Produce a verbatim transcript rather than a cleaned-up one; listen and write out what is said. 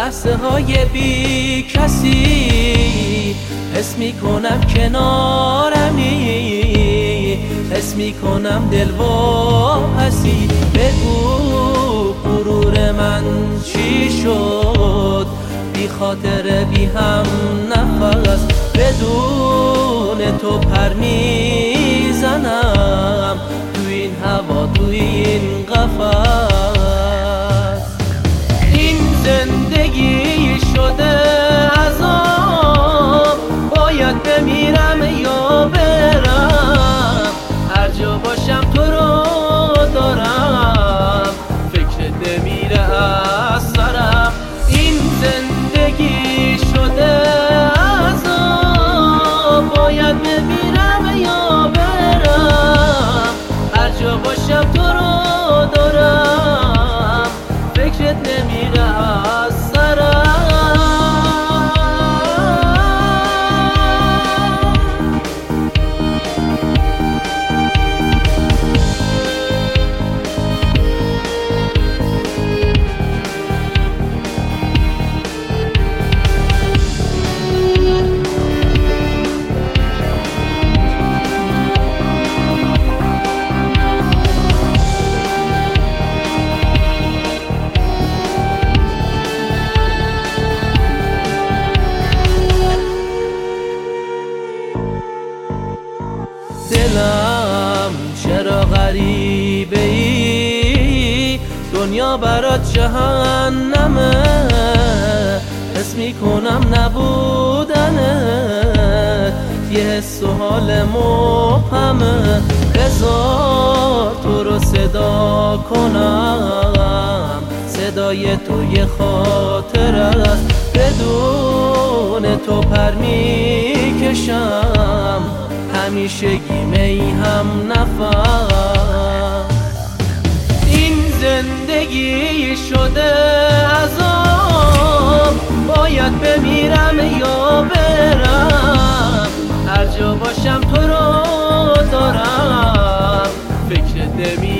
لحظه های بی کسی حس میکنم کنارمی، حس میکنم دل واپسی. بگو غرور من چی شد، بی خاطر بی هم نفس. بدون تو پر میزنم تو این هوا تو این قفس. این زندگی شده عذاب، باید بمیرم یا برم. هر جا باشم تو رو دارم، فکرت نمیره از سرم. این زندگی شده عذاب، باید بمیرم یا برم. هر جا باشم تو رو دارم، فکرت نمیره از سرم. دلم چرا غریبه ای، دنیا برات جهنمه. حس میکنم نبودنت یه حس و حال مبهمه. بذار تو رو صدا کنم، صدای تو یه خاطر است. بدون تو پر میکشم، همیشه گیمه ای هم نفس. این زندگی شده عذاب، باید بمیرم یا برم. هر جا باشم تو رو دارم، فکرت نمی